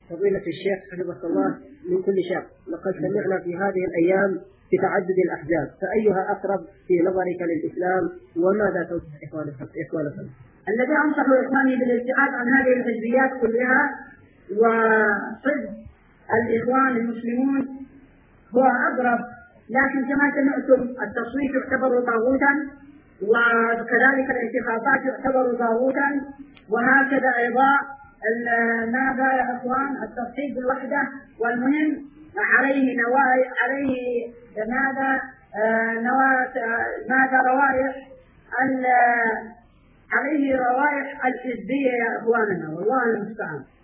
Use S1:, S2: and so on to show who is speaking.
S1: فضيلة الشيخ حفظك الله من كل شر، لقد سمعنا في هذه الأيام بتعدد الأحزاب، فأيها أقرب في نظرك للإسلام وماذا تنصح إخوانكم؟
S2: الذي أنصح إخواني بالابتعاد عن هذه الحزبيات كلها وحزب الإخوان المسلمون هو أقرب، لكن كما سمعتم التصويت يعتبر طاغوتا، وكذلك الانتخابات يعتبر طاغوتا، وهكذا أيضا ماذا يا إخوان التصويت بالوحدة، والمهم عليه روائح الحزبية يا إخواننا، والله المستعان.